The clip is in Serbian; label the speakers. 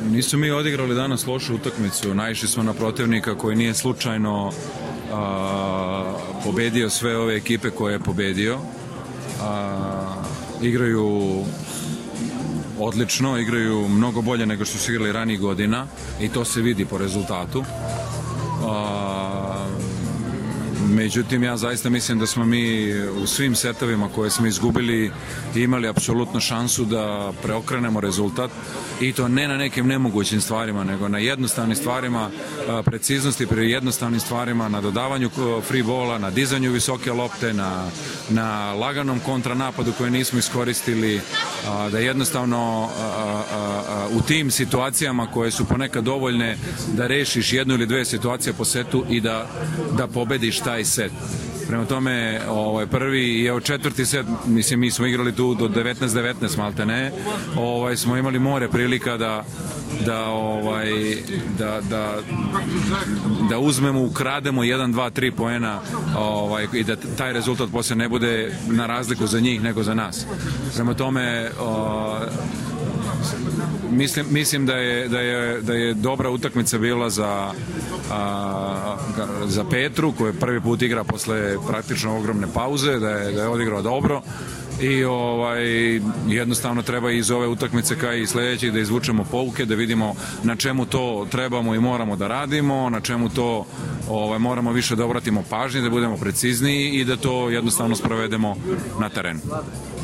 Speaker 1: Nisu mi odigrali danas lošu utakmicu, naišli smo na protivnika koji nije slučajno pobedio sve ove ekipe koje je pobedio. Igraju odlično, igraju mnogo bolje nego što su igrali ranijih godina i to se vidi po rezultatu. Međutim, ja zaista mislim da smo mi u svim setovima koje smo izgubili imali apsolutno šansu da preokrenemo rezultat i to ne na nekim nemogućim stvarima, nego na jednostavnim stvarima, preciznosti pri jednostavnim stvarima, na dodavanju free bola, na dizanju visoke lopte, na laganom kontranapadu koje nismo iskoristili, da jednostavno u tim situacijama koje su ponekad dovoljne da rešiš jednu ili dve situacije po setu i da pobediš taj set. Prema tome, prvi i evo četvrti set, mislim, mi smo igrali tu do 19-19 malte ne, smo imali more prilika da uzmemo, ukrademo 1, 2, 3 poena i da taj rezultat posle ne bude na razliku za njih nego za nas. Prema tome, mislim da je dobra utakmica bila za Petru, koji prvi put igra posle praktično ogromne pauze, da je odigrao dobro i jednostavno treba iz ove utakmice kao i sledećih da izvučemo pouke, da vidimo na čemu to trebamo i moramo da radimo, na čemu to moramo više da obratimo pažnje, da budemo precizniji i da to jednostavno sprovedemo na terenu.